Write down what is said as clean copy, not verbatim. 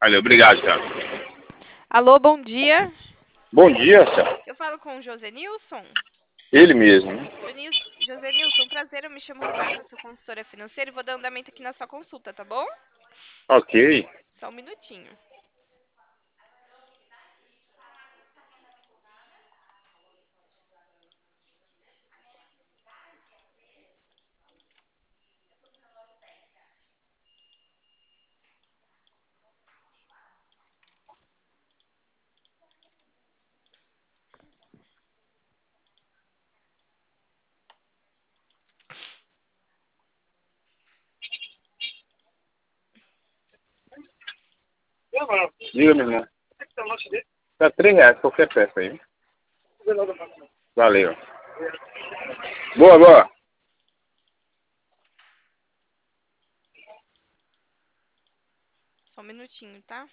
Valeu, obrigado, cara. Alô, bom dia. Bom dia, senhor. Eu falo com o José Nilson. Ele mesmo, né? José Nilson, prazer, eu me chamo Renata, sou consultora financeira e vou dar andamento aqui na sua consulta, tá bom? Ok. Só um minutinho. Diga, meu irmão. Tá R$ 3 qualquer peça aí. Valeu. Boa, boa. Só um minutinho, tá?